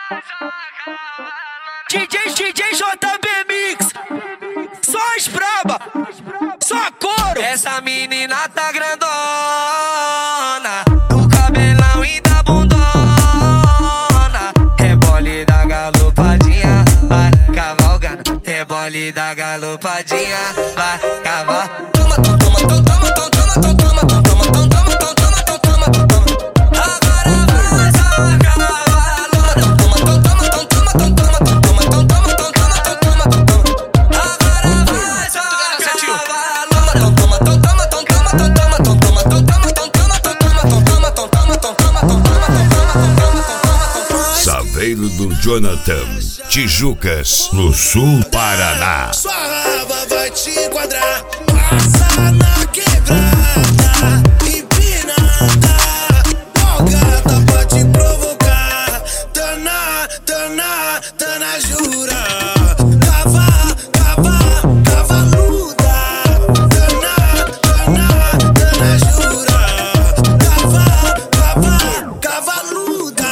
DJ JB Mix, só as braba, só couro. Essa menina tá grandona, do cabelão e da bundona. Rebole da galopadinha, vai cavalgando. Rebole da galopadinha, vai cavalgando. Toma, toma, toma, toma, toma, toma, toma, toma, toma, toma, toma, toma, toma, toma, toma. Agora vai só cavalona. Toma, toma, toma, toma, toma, toma, toma, toma, toma, toma, toma, toma, toma. Agora vai só cavalona. Toma, toma, toma, toma, toma, toma, toma, toma, toma, toma, toma, toma. Saveiro do Jonathan, Tijucas, no sul Paraná. Sua raba vai te enquadrar, passa na quebrada, empinada, folgada pra te provocar. Dana, dana, dana jura, cavaluda. Dana, dana, dana jura, cavaluda.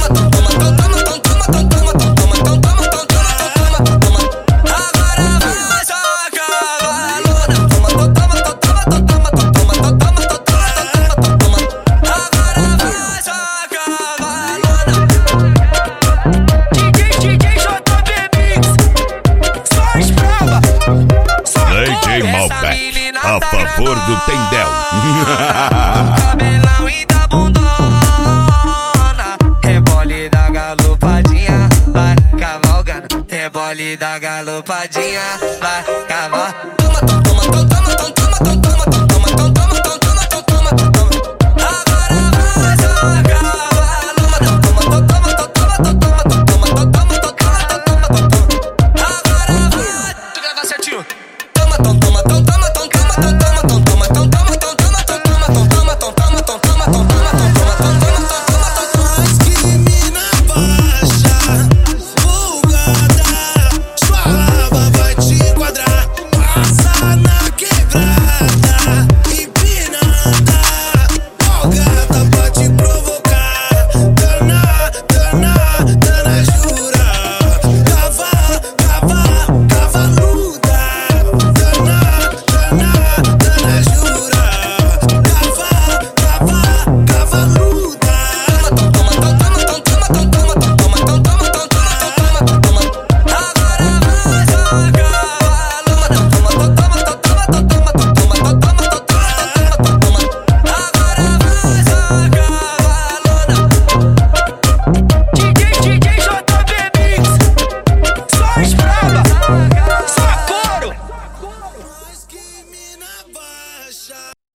DJ Malbec, a favor do Tendel. Cabelão e da bundona. Rebole da galopadinha, vai cavalgando. Rebole da galopadinha, vai cavalgando.